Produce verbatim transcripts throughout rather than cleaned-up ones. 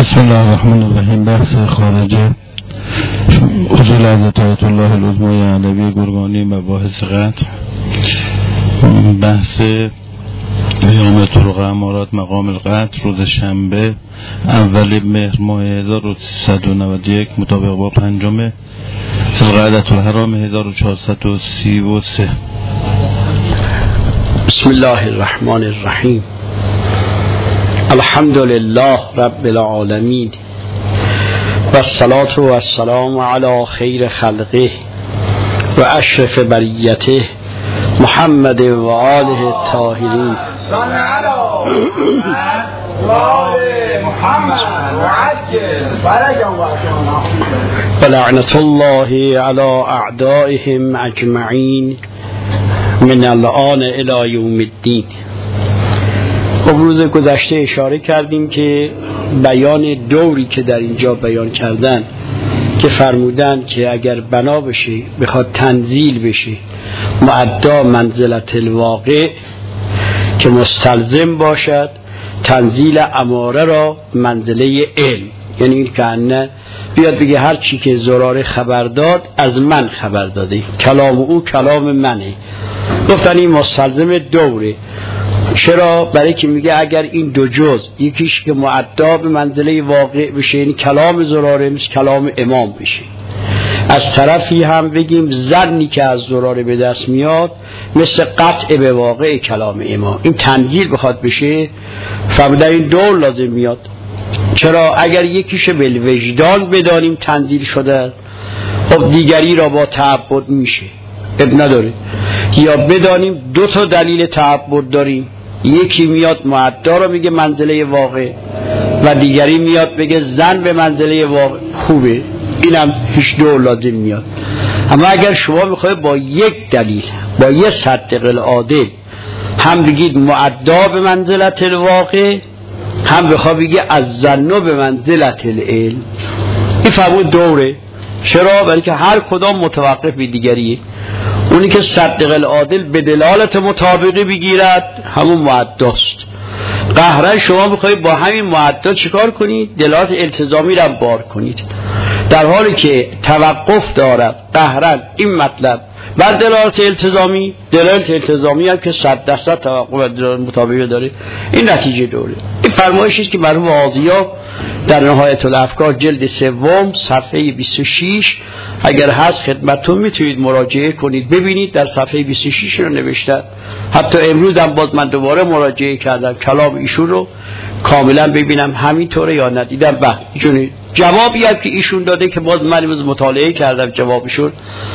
بسم الله الرحمن الرحیم. بحث خارجه اصول حضرت آیت الله العظمی علوی گرگانی مباحث قطع. بحث ایام طرق امارات مقام القطع روز شنبه اول مهر ماه هزار و سیصد و نود و یک مطابق با پنجم ذوالقعدة الحرام هزار و چهارصد و سی و سه. بسم الله الرحمن الرحیم. الحمد لله رب العالمین و الصلاة و السلام علی خیر خلقه و اشرف بریته محمد و آله الطاهرین. و لعنت الله علی اعدائهم اجمعین من الآن الی یوم الدین. روز گذشته اشاره کردیم که بیان دوری که در اینجا بیان کردن که فرمودن که اگر بنا بشه بخواد تنزیل بشه معدا منزلت الواقع که مستلزم باشد تنزیل اماره را منزله علم، یعنی این که نه بیاد بگه هر چی که زراره خبر داد از من خبر داده، کلام او کلام منه. گفتن این مستلزم دوره. چرا؟ برای که میگه اگر این دو جز یکیش که معدا به منزله واقع بشه یعنی کلام زراره مثل کلام امام بشه، از طرفی هم بگیم ظنی که از زراره به دست میاد مثل قطع به واقع کلام امام، این تنزیل بخواد بشه فرمودن این دور لازم میاد. چرا؟ اگر یکیش بالوجدان بدانیم تنزیل شده خب دیگری را با تعبد میشه، اب نداره. یا بدانیم دو تا دلیل تعبد داریم، یکی میاد معدا رو میگه منزله واقع و دیگری میاد بگه زن به منزله واقع، خوبه، اینم هیچ دور لازم میاد. اما اگر شما میخواید با یک دلیل با یک صدق العادل هم بگید معدا به منزلت الواقع هم بخواه بگه از زنو به منزلت العلم، این فرمود دوره. چرا؟ برای که هر کدام متوقف به دیگریه. اونی که صدق العادل به دلالت مطابقه بگیرد همون معداست. قهرن شما بخواید با همین معدا چیکار کنید؟ دلالت التزامی را بار کنید، در حالی که توقف دارد قهرن این مطلب بر دلالت التزامی، دلالت التزامی هم که صد درصد توقف بر دلالت مطابقه داره، این نتیجه دوره. این فرمایشی است که مرحوم آضیا در نهایت الافکار جلد سوم صفحه بیست و شش اگر هست خدمتتون میتونید مراجعه کنید ببینید، در صفحه بیست و شش رو نوشتن. حتی امروز هم باز من دوباره مراجعه کردم کلام ایشون رو کاملا ببینم همینطوره یا ندیدم. بعد ایشون جوابی هم که ایشون داده که باز من امروز مطالعه کردم جوابشون،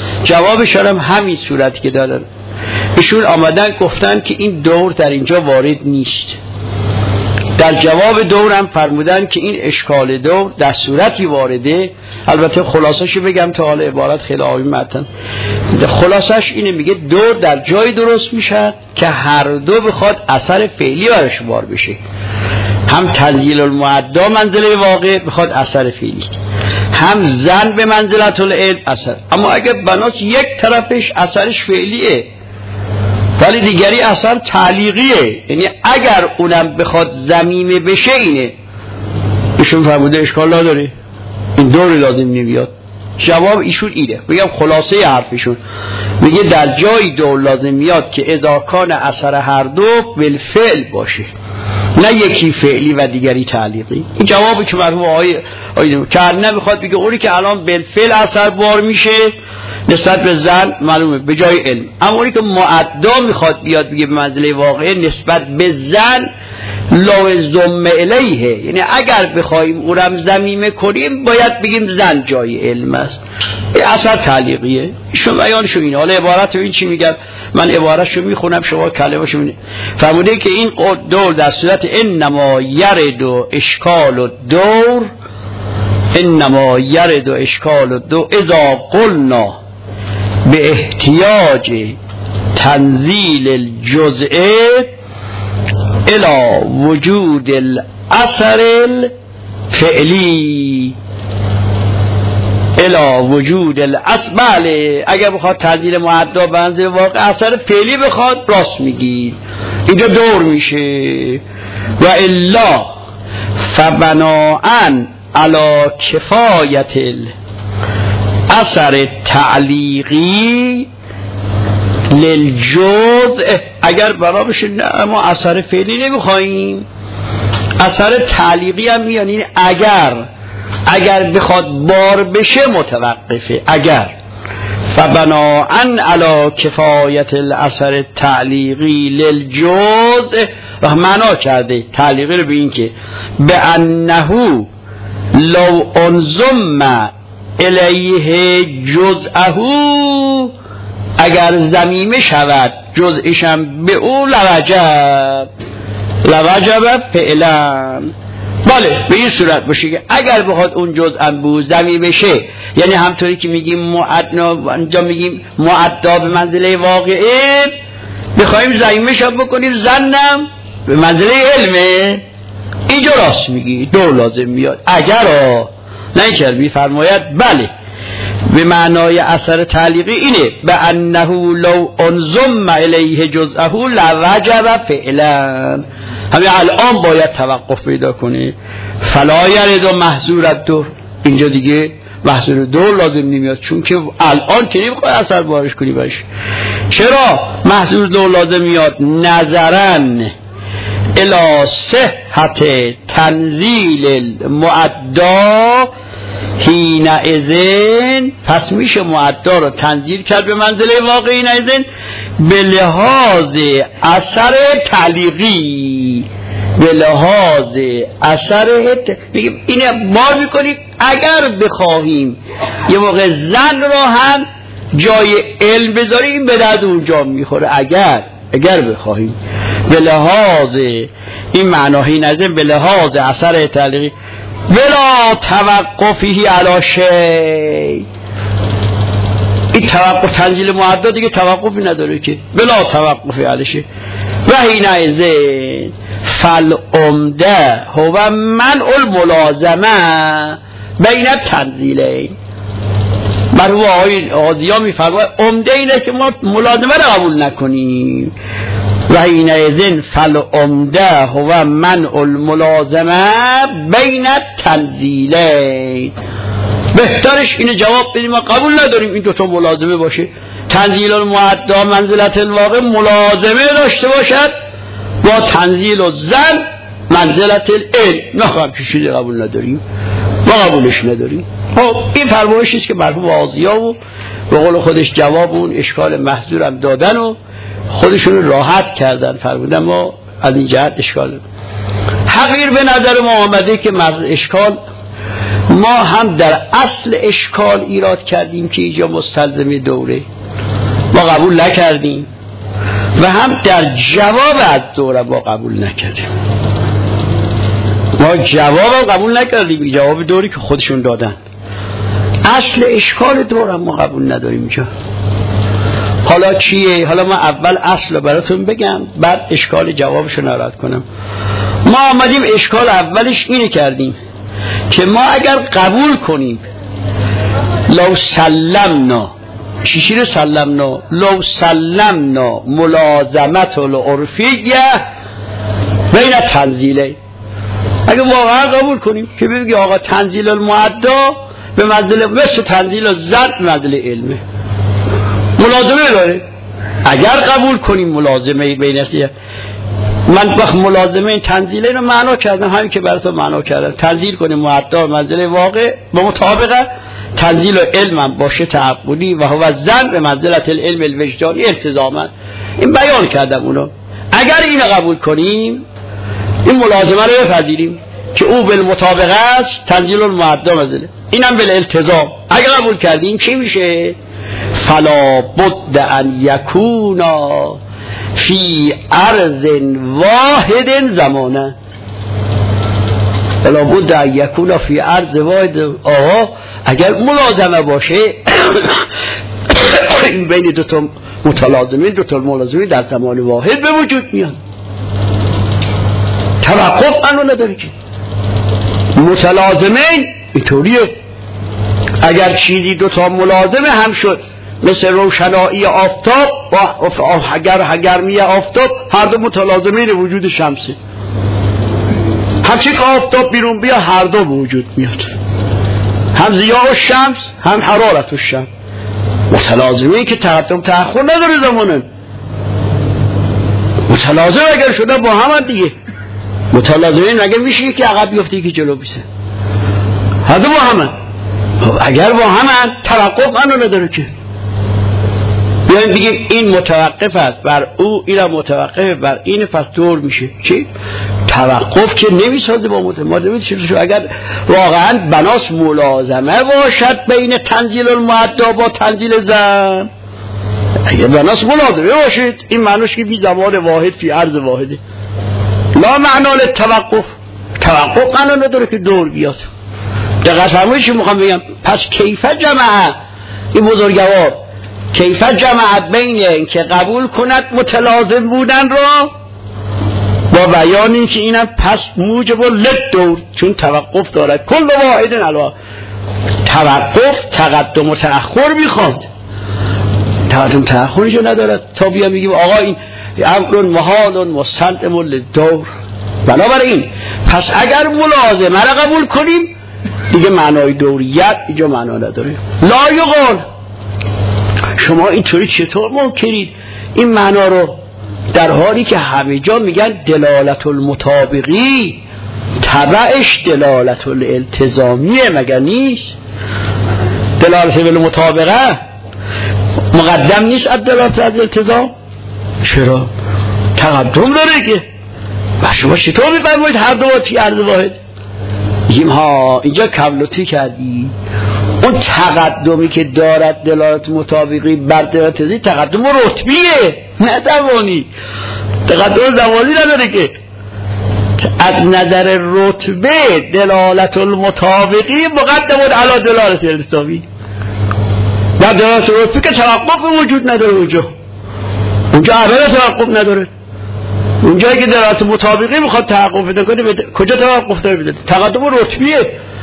جوابش هم همین صورتی که دارن. ایشون آمدن گفتن که این دور در اینجا وارد نیست. در جواب دور هم فرمودن که این اشکال دور در صورتی وارده، البته خلاصش بگم تا حال عبارت خیلی عالی متن. خلاصش اینه، میگه دور در جای درست میشه که هر دو بخواد اثر فعلی برش بار بشه، هم تنزیل المعدا منزله واقع بخواد اثر فعلی، هم زن به منزلت العلم اثر. اما اگر بناس یک طرفش اثرش فعلیه ولی دیگری اثر تعلیقیه، یعنی اگر اونم بخواد ضمیمه بشه اینه، ایشون فرموده اشکال نداره، این دوری لازم نمیاد. جواب ایشون اینه، بگم خلاصه حرفشون، میگه در جایی دور لازم میاد که اذا کان اثر هر دو بالفعل باشه، نه یکی فعلی و دیگری تعلیقی. این جوابی که مرحوم آقای آقای کرنه میخواد بگه اونی که الان بالفعل اثر بار میشه نسبت به زن معلومه به جای علم، اما اونی که معدا میخواد بیاد بگه به منزله واقعه نسبت به زن لو ضم الیه، یعنی اگر بخوایم اونم ضمیمه کنیم باید بگیم زن جای علم است، این اثر تعلیقیه. ایشون بیانشون اینه. حالا عبارت این چی میگم، من عبارتشو میخونم شما کلمه‌شو میبینید. فرموده که این دور در صورت انما یرد و اشکال و دور، انما یرد و اشکال و دور اذا قلنا به احتیاج تنزیل الجزء الى وجود الاثر الفعلی الى وجود الاثر. بله اگر بخواد تنزیل معدا به منزله واقع اثر فعلی بخواد راست میگید، اینجا دور میشه. و الا فبناءً علی کفایت اثر تعلیقی للجزء، اگر برا بشه نه ما اثر فعلی نمیخواییم، اثر تعلیقی هم میان، این اگر اگر بخواد بار بشه متوقفه. اگر فبناءً علی کفایت الاثر تعلیقی للجزء، و معنا کرده تعلیقی رو به این که به انه لو انضم الیه جزءه، اگر ضمیمه شود جزئشم به او لوجب لوجب فعلا. بله به این صورت باشه که اگر بخواد اون جزءم بود ضمیمه شه، یعنی همطوری که میگیم معدنا، اینجا میگیم معدا به منزله واقعه، بخوایم ضمیمه شب بکنیم زنم به منزله علمه، اینجا راست میگی دو لازم میاد. اگر نه چربی فرماید بله به معنای اثر تعلیقی اینه به انه لو انضم الیه جزءه لوجب فعلا، همین الان باید توقف پیدا کنه. فلا یرد محظور الدور، اینجا دیگه محظور دور لازم نمیاد، چون که الان که نمیخوای اثر بارش کنی باش. چرا محظور دور لازم میاد؟ نظرن الی صحت تنزیل المعدا حین اذن، پس میشه معدا رو تنزیل کرد به منزله واقعی حین اذن به لحاظ اثر تعلیقی، به لحاظ اثر ت... اینه بار میکنی اگر بخواهیم یه موقع زن رو هم جای علم بذاریم به درد اونجا میخوره، اگر اگر بخواهیم به لحاظ این معناهی نظر به لحاظ اثر تعلیقی بلا توقفی علی شیء، این توقف تنزیل معدا دیگه توقفی نداره که بلا توقفی علی شیء. و حین اذن فالعمده هو منع الملازمه بین التنزیلین. مرحوم آقای آزیا میفرماید عمده اینه که ما ملازمه رو قبول نکنیم. و حین اذن فالعمده هو منع الملازمه بین التنزیلین. بهترش اینه جواب بدیم ما قبول نداریم این دوتا ملازمه باشه، تنزیل المعدا منزلت الواقع ملازمه داشته باشد با تنزیل الزن منزلت العلم، نه همچین چیزی قبول نداریم، ما قبولش نداریم. خب این فرمایشی است که مرحوم آزیا و به قول خودش جواب اون اشکال محظورم دادن و خودشون راحت کردن، فرمودن ما از این جهت اشکال حقیر به نظر ما آمده که اشکال ما هم در اصل اشکال ایراد کردیم که اینجا مستلزم دوره ما قبول نکردیم و هم در جواب از دوره ما قبول نکردیم. ما جواب قبول نکردیم، جواب دوری که خودشون دادن. اصل اشکال دوره ما قبول نداریم اینجا. حالا چیه؟ حالا ما اول اصل رو براتون بگم بعد اشکال جوابشو نرد کنم. ما آمدیم اشکال اولش اینه کردیم که ما اگر قبول کنیم لو سلمنا، چیشی رو سلمنا؟ لو سلمنا ملازمت العرفیه بین تنزیله، اگر واقعا قبول کنیم که بگی آقا تنزیل المعدا به منزله مثل تنزیل الزن به منزله علمه، ملازمه داره. اگر قبول کنیم ملازمه بین اصلیه، من وقت ملازمه این تنزیله رو معنا کردم همین که براتون معنا کردم، تنزیل کنیم معدا منزله واقع به مطابقه تنزیل علم هم باشه تعقلی و هو زن به منزلت العلم الوجدانی التزاما، این بیان کردم اونو. اگر اینو قبول کنیم این ملازمه رو بپذیریم که او بالمطابقه است تنزیل المعدا منزله، اینم بالالتزام. اگر قبول کردیم چی میشه؟ فلا بد ان یکونا فی عرض واحد زمانه، فلا بد ان یکونا فی عرض واحد. آها اگر ملازمه باشه این بین دو تا متلازمین دو تا ملازمین در زمان واحد به وجود میاد، توقف انو نداری که متلازمین اینطوریه. اگر چیزی دو تا ملازمه هم شد مثل روشنایی آفتاب و اگر گرمی آفتاب، هر دو متلازمین وجود شمسه، همچی که آفتاب بیرون بیا هر دو وجود میاد، هم ضیاء الشمس هم حرارت الشمس. متلازمه که تقدم تأخر نداره زمانه، متلازم اگر شده با هم دیگه. متلازمین مگه میشه که عقب بیفته که جلو بیسه؟ هر دو با هم. اگر با هم توقف منو نداره که بیایم بگیم این متوقف است بر او، این متوقف بر این، پس دور میشه. چی؟ توقف که نمیسازه با متمادمه. اگر واقعا بناس ملازمه باشد بین تنزیل المعدا با تنزیل زن، اگر بناس ملازمه باشید این معنیش که بی زمان واحد فی عرض واحده، لا معنا للتوقف. توقف معنا نداره که دور بیاد. دقیق فرمایید چی میخوام بگم؟ پس کیفه جمعه این بزرگوار، کیفه جمعت بین این که قبول کند متلازم بودن را با بیان این که اینم پس موجب لد دور، چون توقف دارد. کل واحد علا توقف تقدم و تأخر میخواد، تقدم تأخرشو ندارد تا بیا میگیم آقا این امر محال مستلزم للدور. بنابراین پس اگر ملازمه را قبول کنیم دیگه معنای دوریت اینجا معنا نداره. لا یقال شما اینطوری چطور ممکنید این معنا رو، در حالی که همه جا میگن دلالت المطابقی تبعش دلالت الالتزامیه، مگر نیست؟ دلالت المطابقه مقدم نیست از دلالت از التزام؟ چرا؟ تقدم داره که. و شما چطور میفرمایید هر دو فی عرض واحد؟ میگیم ها اینجا کبلوتی کردی. اون تقدمی که دارد دلالت مطابقی بر دلالت التزامی تقدم رتبیه، نه زمانی. تقدم زمانی نداره که. از نظر رتبه دلالت المطابقی مقدم علی دلالت التزامی. در دلالت رتبی که توقف وجود نداره، اونجا اونجا اول توقف نداره. اونجایی که دلالت مطابقی میخواد توقف بده کنه بده. کجا توقف داره بده؟ تقدم رتبیه.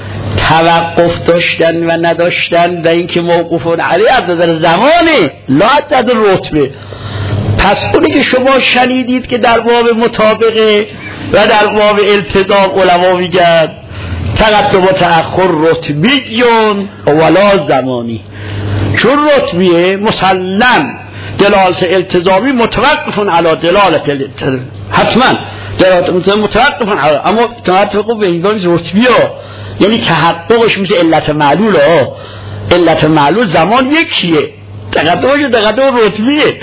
توقف داشتن و نداشتن و اینکه موقوفون علی از نظر زمانه، لا از نظر رتبه. پس اونی که شما شنیدید که در باب مطابقه و در باب التزام علما میگن تقدم و تأخر رتبیون ولا زمانی، چون رتبیه مسلم دلالت التزامی متوقفون علی دلالت التزامی، حتما دلالت التزامی متوقفون علی، اما توقف به این رتبیه یعنی تحققش مثل علت معلول ها. علت معلول زمان یکیه، تقدمش تقدم رتبیه.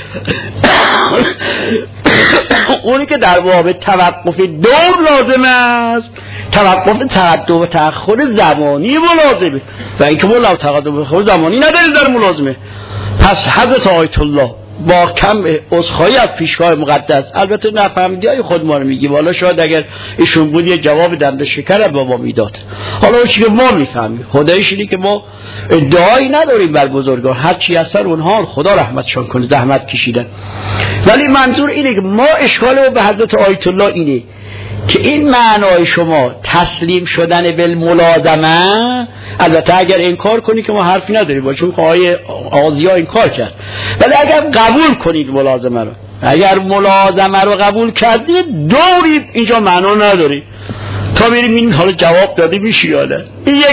اونی که در باب توقف دور لازم است توقف تقدم و تأخر زمانی ملازمه، و اینکه مولا تقدم و تأخر زمانی نداریم در ملازمه. پس حضرت آیت الله با کم عذرخواهی از پیشوای مقدس، البته نفهمیدی های خود ما رو میگی، والا شاید اگر ایشون بود یه جواب دنده شکر با ما میداد. حالا چی که ما میفهمیم خدایش اینه که ما ادعایی نداریم بر بزرگان، هر چی اثر اونها خدا رحمتشان کنه زحمت کشیدن، ولی منظور اینه که ما اشکال ما به حضرت آیت الله اینه که این معنای شما تسلیم شدن بالملازمه، البته اگر انکار کنی که ما حرفی نداریم با، چون آقای آزیا انکار کرد، ولی اگر قبول کنید ملازمه رو، اگر ملازمه رو قبول کردید دوری اینجا معنا نداری. تا بریم این حالا جواب داده میشی یا نه؟ این یک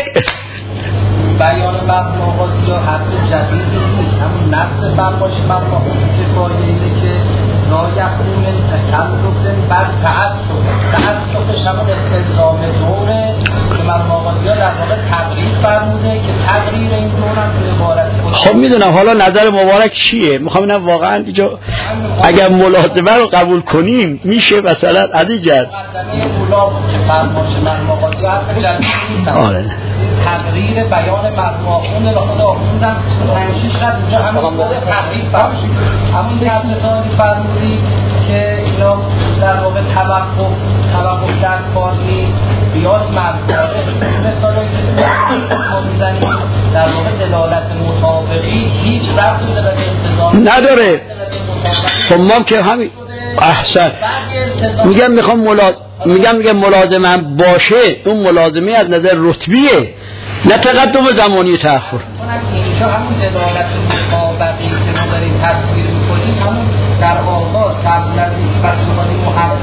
بیان مبنا آزیا حرف جدیدی نیست، همون نفس مبناش مبنا که فایده که نایخون تکلفن بر تعصب تعصبش همون استلزام دوره که مبنا آزیا در واقع تقریر فرموده که تقریر این دور هم توی عبارتی. خب میدونم حالا نظر مبارک چیه؟ میخوام اینم واقعا اینجا اگر ملازمه رو قبول کنیم میشه مثلا از این جد مقدمه اولا بود که فرماش مبنا آزیا حرف جدیدی نیست. آره تقریر بیان مبنا اون رو خدا آخوندن پنجشش قد اونجا همون موقع تقریر فرموشید، همون که حضرتانی فرمودید که اینا در واقع توقف توقف در کار نیست بیاز مبناره. مثالی که ما میزنیم در واقع دلالت مطابقی هیچ ربطی به التزام نداره. خب ما که همین احسن میگم میخوام ملازم میگم میگم ملازمه باشه، اون ملازمه از نظر رتبیه نه تقدم زمانی تأخر. اینجا همون دلالت مطابقی که ما داریم تصویر میکنیم همون در آغاز قبل از این بچه‌ها محقق بشه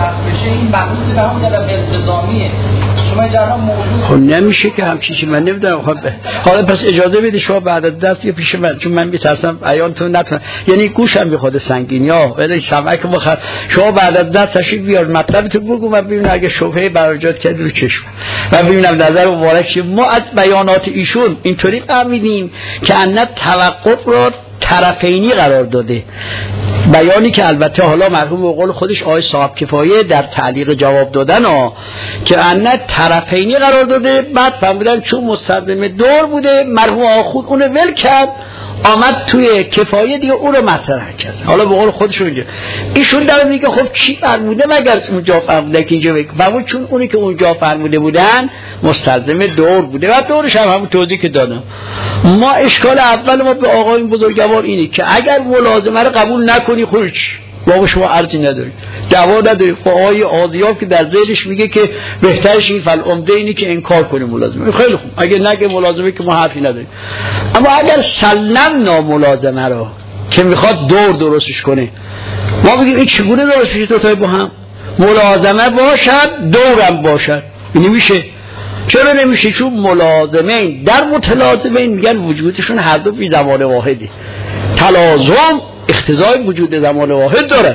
میشه این مبعوث به همون طرف التزامیه. شما جرا موضوع خب نمیشه که همچین چیزی من نمیدونم. خب حالا پس اجازه بده شما بعد از دست یه پیش من، چون من میترسم عیانتون نتونم، یعنی گوشم بخواد سنگینی ها ولی سمعک بخواد. شما بعد از دست تشریف بیار مطلبتو بگو و ببینم اگه شبهه براجات کرد رو چشم و ببینم نظر مبارک چیه. ما از بیانات ایشون اینطوری فهمیدیم که ان توقف رو طرفینی قرار داده. بیانی که البته حالا مرحوم به قول خودش آقای صاحب کفایه در تعلیق جواب دادن ها که ان طرفینی قرار داده، بعد فهمیدن چون مستلزم دور بوده مرحوم آخوند اونو ول کرد آمد توی کفایه دیگه اون رو مطرح کرد. حالا به قول خودشون اینجا ایشون داره میگه خب چی فرموده مگر اونجا فرموده که اینجا بگه، چون اونی که اونجا فرموده بودن مستلزم دور بوده و دورش هم همون توضیح که دادم. ما اشکال اول ما به آقای بزرگوار اینه که اگر ملازمه رو قبول نکنی خودش بابا شما ارزی نداری، دعوا نداری. خب آقای آزیاب که در ذیلش میگه که بهترش این فالعمده اینی که انکار کنه ملازمه. خیلی خوب اگه نگه ملازمه که ما حرفی نداریم. اما اگر سلمنا ملازمه رو که میخواد دور درستش کنه، ما بگیم این چگونه درست میشه؟ تو با هم ملازمه باشد دورم باشد، نمیشه. چرا نمیشه؟ چون ملازمین در متلازمین میگن وجودشون هر دو بی زمان واحده. تلازم اقتضای وجود زمان واحد دارد.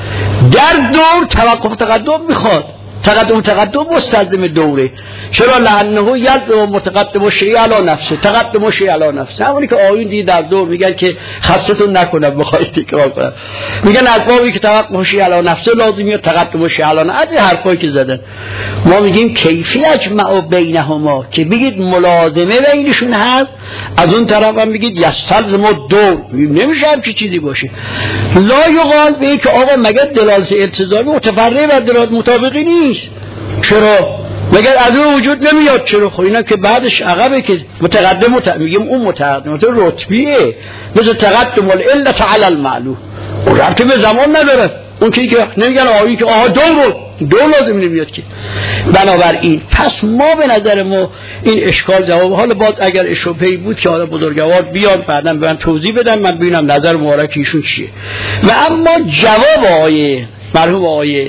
در دور توقف تقدم میخواد، تقدم تقدم مستلزم دوره. چرا؟ لانه یلزم متقدم الشیء علی نفسه، تقدم الشیء علی نفسه. همونی که آیون دی در دور میگن که خستتون نکنه بخواید تکرار کنم، میگن اسبابی که توقف الشیء علی نفسه لازمیه، تقدم الشیء علی نفسه. از حرفایی که زدن ما میگیم کیفی اجمع بینهما، که بگید ملازمه بینشون هست، از اون طرف هم بگید یستلزم دور. نمیشه همچین چیزی باشه. لا یقال به که آقا مگر دلالت التزامی متفرع و دلالت مطابقی نیست. چرا؟ مگر از اون وجود نمیاد؟ چرا؟ خب اینا که بعدش عقبه که متقدم مت... میگیم اون متقدم رتبیه، مثل تقدم العلت علی المعلوم، اون ربطی به زمان نداره. اون که که نمیگن آیی که آها دور دور لازم نمیاد که. بنابراین پس ما به نظر ما این اشکال جواب. حالا باز اگر شبهه‌ای بود که حالا بزرگوار بیان بعداً به من توضیح بدن، من ببینم نظر مبارک ایشون چیه. و اما جواب آیه مرحوم آیه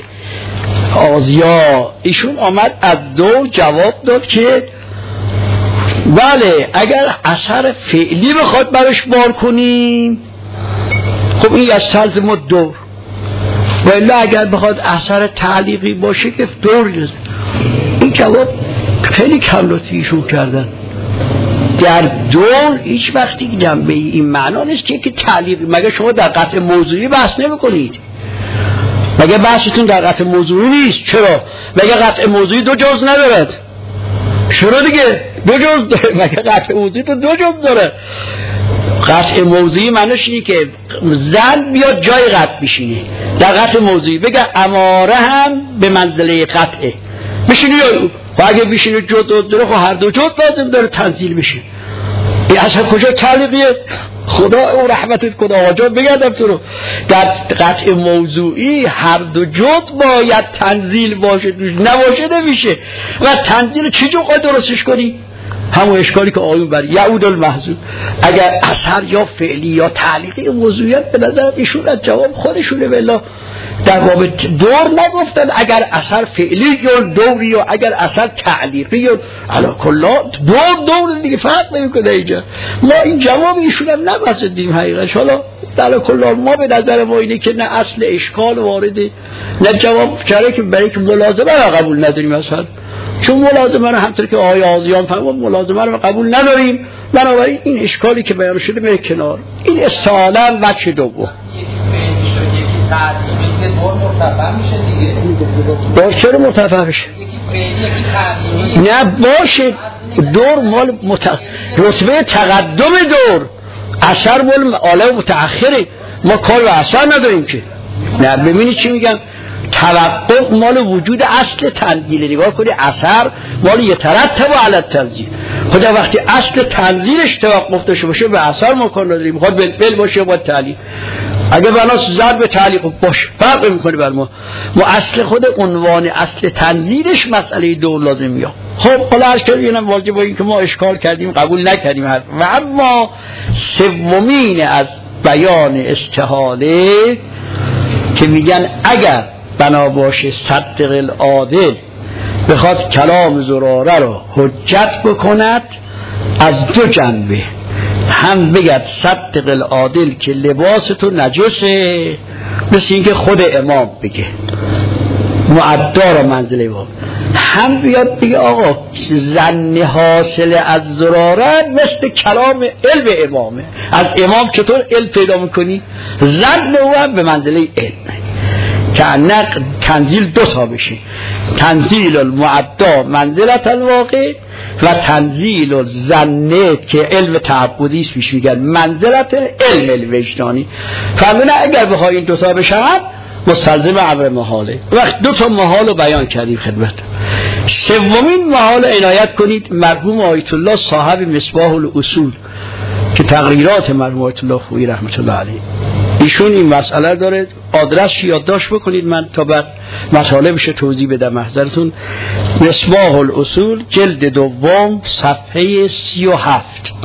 آزیا ایشون آمد از دو جواب داد که بله اگر اثر فعلی بخواد برش بار کنیم خب این یستلزم دور، ولی اگر بخواد اثر تعلیقی باشه که دور نیست. این جواب خیلی کم لطفی ایشون کردن. در دور هیچ وقتی جنبه این معنا نیست که تعلیقی. مگه شما در قطع موضوعی بحث نمی کنید؟ مگه بحثتون در قطع موضوعی نیست؟ چرا؟ مگه قطع موضوعی دو جز ندارد؟ چرا دیگه؟ دو جز داره. مگه قطع موضوعی تو دو جز داره؟ قطع موضوعی معنیش اینه که زن بیاد جای قطع بشینه. در قطع موضوعی بگه اماره هم به منزله قطعه بشینه، یا اگه بشینه جز داره خب هر دو جز لازم داره تنزیل بشه. این اصلا کجا تعلیقیه؟ خدا او رحمتت کنه آقا جان بگردم تو رو. در قطع موضوعی هر دو جز باید تنزیل باشه، توش نباشه نمیشه. و تنزیل چی جو قای درستش کنی؟ همون اشکالی که آیون بر یعود المحذوف. اگر اثر یا فعلی یا تعلیقی موضوعیت به نظر ایشون از جواب خودشونه. بالله در باب دور نگفتن اگر اثر فعلی یا دوری یا اگر اثر تعلیقی یا علا کلا دور دور دیگه فرق نمیکنه اینجا. ما این جواب ایشون هم نبسدیم حقیقتش. حالا در کلا ما به نظر ما اینه که نه اصل اشکال وارده نه جواب چرا که برای که ملازمه را قبول نداریم اصلا. چون ملازمه رو همطور که آقای آزیان فرمود ملازمه رو قبول نداریم. بنابراین این اشکالی که بیان شده به کنار. این استعالا وجه دوم دور چرا مرتفع بشه؟ نه باشه دور مال مت... رتبه تقدم دور، اثر مال عالم متأخره، ما کار به اثر نداریم که. نه ببینید چی میگم، توقف مال وجود اصل تنزیل. نگاه کنی اثر مال یترتب علی التنزیل. خدا وقتی اصل تنزیلش توقف داشته باشه به اثر ما کار نداریم. میخواد بالفعل باشه با تعلیق. اگه بناس ضرب به تعلیق باشه فرق میکنه بر ما. ما اصل خود عنوان اصل تنزیلش مسئله دور لازم میاد. خب حالا هر کاری اینم واجب با این که ما اشکال کردیم قبول نکردیم. و اما سومین از بیان استحاله که میگن اگر بنا باشه صدق العادل بخواد کلام زراره رو حجت بکند از دو جنبه، هم بگد صدق العادل که لباس تو نجسه، مثل اینکه خود امام بگه معدا رو منزله امام، هم بیاد بگه آقا ظن حاصل از زراره مثل کلام علم امامه، از امام چطور علم پیدا میکنی؟ ظن او هم به منزله علم، که نقل تنزیل دو تا بشه، تنزیل المعدا منزلت الواقع و تنزیل الظن که علم تعبدی است پیش میگن منزلت علم الوجدانی. فرمودن اگر بخوای این دو تا بشن مستلزم امر محاله. وقت دو تا محال رو بیان کردیم خدمت. سومین محال عنایت کنید، مرحوم آیت الله صاحب مصباح الاصول که تقریرات مرحوم آیت الله خویی رحمت الله علیه، ایشون این مسئله داره، آدرس یادداشت بکنید من تا بعد مطالبش توضیح بدم محضرتون. مصباح الاصول جلد دوم صفحه سی و هفت.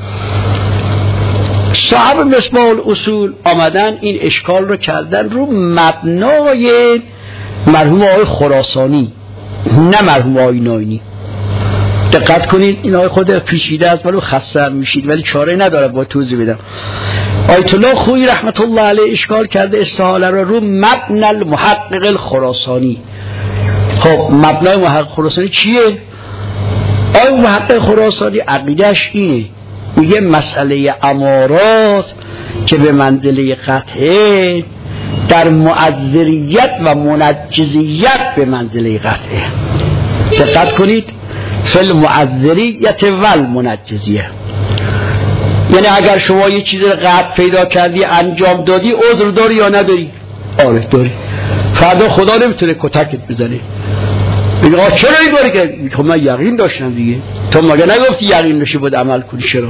صاحب مصباح الاصول آمدن این اشکال رو کردن رو مبنای مرحوم آقای خراسانی، نه مرحوم آقای ناینی. دقت کنید این آقای خود پیچیده است ولی خسته میشید، ولی چاره نداره با توضیح بدم. آیت الله خویی رحمت الله علیه اشکال کرده استحاله رو رو مبنى المحقق الخراسانی. خب مبنای محقق خراسانی چیه؟ آقای محقق خراسانی عقیدهش اینه، میگه مسئله امارات که به منزله قطعه در معذریت و منجزیت به منزله قطعه. دقت کنید فل معذریت و المنجزیه، یعنی اگر شما یه چیز قطع پیدا کردی انجام دادی عذر داری یا نداری؟ آره داری. فردا خدا نمیتونه کتکت بزنه میگه آه چرا این داری که خب من یقین داشتم دیگه، تو مگه نگفتی یقین داشتی بود عمل کنی؟ چرا؟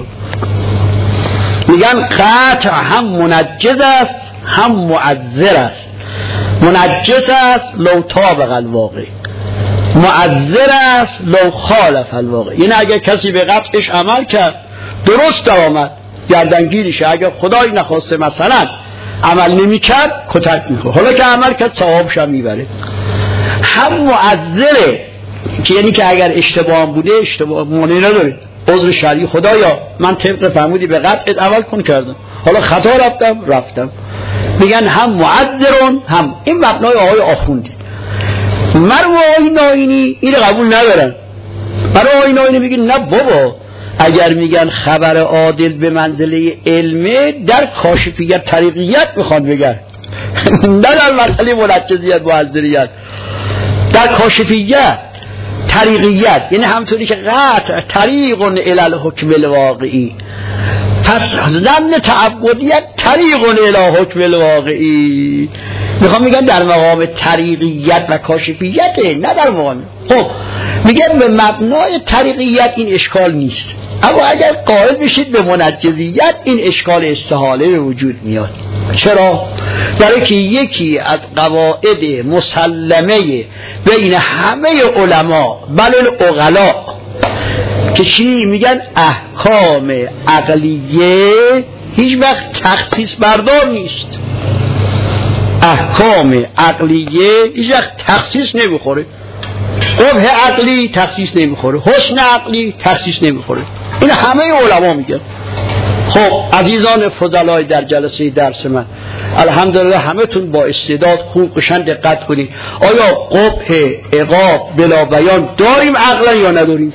میگن قطع هم منجز است هم معذر است. منجز است لو طابق الواقع، معذر است لو خالف الواقع. یعنی اگر کسی به قطعش عمل کرد درست درآمد گردنگیرشه، اگر خدای نخواسته مثلا عمل نمی کرد کتک میخوره، حالا که عمل کرد ثوابش هم میبره. هم معذره که یعنی که اگر اشتباه بوده اشتباه مانع نداره، عذر شرعی خدایا من طبق فرمودی به قطعت عمل کن کردم، حالا خطا رفتم رفتم. میگن هم معذرون هم. این مبنای آقای آخوندی. مرو آقای ناینی این قبول ندارن. مرو آقای ناینی میگن نه بابا، اگر میگن خبر عادل به منزله علمه در کاشفیت طریقیت میخوان بگن نه در مسئله منجزیت معذریت، در کاشفیت طریقیت، یعنی همطوری که قطع طریق الی الحکم الواقعی، پس ضمن تعبدیت طریق الی حکم الواقعی. میخوام میگن در مقام طریقیت و کاشفیت، نه در مقام. خب میگن به مبنای طریقیت این اشکال نیست، اما اگر قائل بشید به منجزیت این اشکال استحاله به وجود میاد. چرا؟ برای که یکی از قواعد مسلمه بین همه علما بل العقلا که چی میگن احکام عقلیه هیچ وقت تخصیص بردار نیست. احکام عقلیه هیچ وقت تخصیص نمیخوره. قبح عقلی تخصیص نمیخوره، حسن عقلی تخصیص نمیخوره. این همه علما میگن. خب عزیزان فضلای در جلسه درس من، الحمدلله همه تون با استعداد خوب قشنگ دقت کنید. آیا قبح عقاب بلا بیان داریم عقلا یا نداریم؟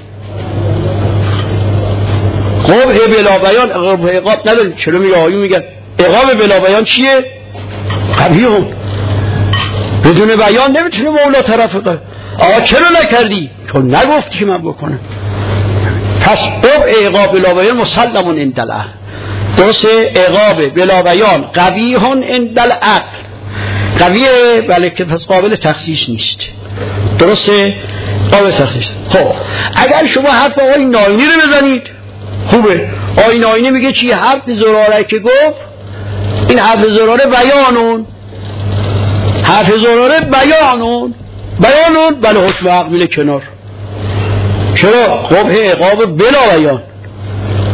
قبح بلا بیان قبح عقاب نداریم. چرا میگه آیون میگن عقاب بلا بیان چیه؟ قبیحون، بدون بیان نمیتونه مولا طرف کنه. آقا چرا نکردی؟ چون نگفتی که من بکنم. پس قبح عقاب بلا بیان مسلمون عند العقل. درسته؟ عقاب بلا بیان قبیحون عند العقل، قویه بله که پس قابل تخصیص نیست. درسته؟ قابل تخصیص. خب اگر شما حرف آقای ناینی رو بزنید خوبه. آقای ناینی میگه چی؟ حرف زراره که گفت این حرف زراره بیانون، حرف زراره بیانون بیانون بله حکم حق میله کنار. چرا؟ قبح عقاب بلا بیان،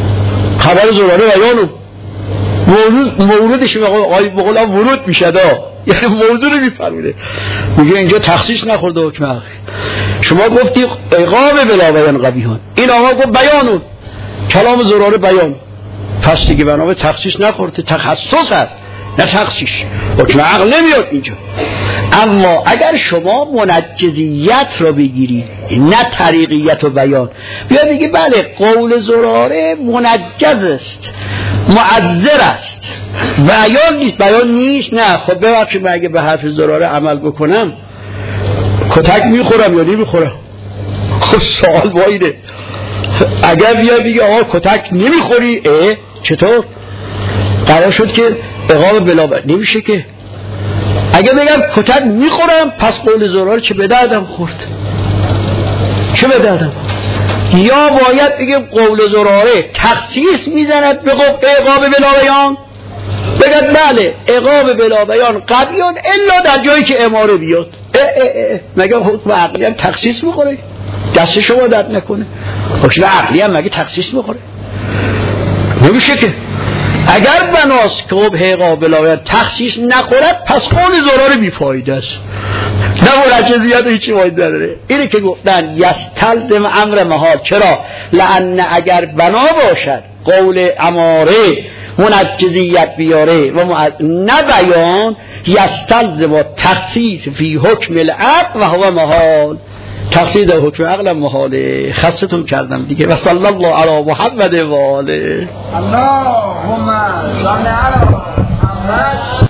خبر زراره بیانون مورد موردش بقول ورود میشه دا یعنی موضوع رو میفهمیده. میگه اینجا تخصیص نخورده حکم عقلی. شما گفتی عقاب بلا بیان قبیحان، این آقا گفت بیانون، کلام زراره بیان، پس دیگه بنابرای تخصیص نخورده، تخصص هست نه تخصیص، حکم عقل نمیاد اینجا. اما اگر شما منجزیت را بگیری نه طریقیت و بیان، بیا بگی بله قول زراره منجز است، معذر است، بیان نیست. بیان نیست نه، خب ببخشید من اگه به حرف زراره عمل بکنم کتک میخورم یا نمیخورم؟ خب سوال با اینه. اگر بیا بگی آقا کتک نمیخوری، اه چطور؟ قرار شد که عقاب بلا بیان نمیشه که. اگه بگم کتک میخورم پس قول زراره چه به دردم خورد، چه به دردم. یا باید بگیم قول زراره تخصیص میزند به عقاب بلا بیان، بگم بله عقاب بلا بیان قبیان الا در جایی که اماره بیاد. اه اه اه. مگه حکم عقلی هم تخصیص میخوره؟ دست شما درد نکنه. حکم عقلی هم مگه تخصیص میخوره؟ نمیشه که. اگر بناست که خب عقاب بلا بیان تخصیص نخورد پس قول زراره بیفایده است، نه مرجزیت هیچی فایده نداره. اینه که گفتن یستلزم امر محال. چرا؟ لأن اگر بنا باشد قول اماره منجزیت بیاره و مع... نه بیان، یستلزم تخصیص فی حکم العقل و هو محال. تخصیص در حکم عقل محاله. خستتون کردم دیگه. و صلی الله علی محمد و آله. اللهم صل علی محمد.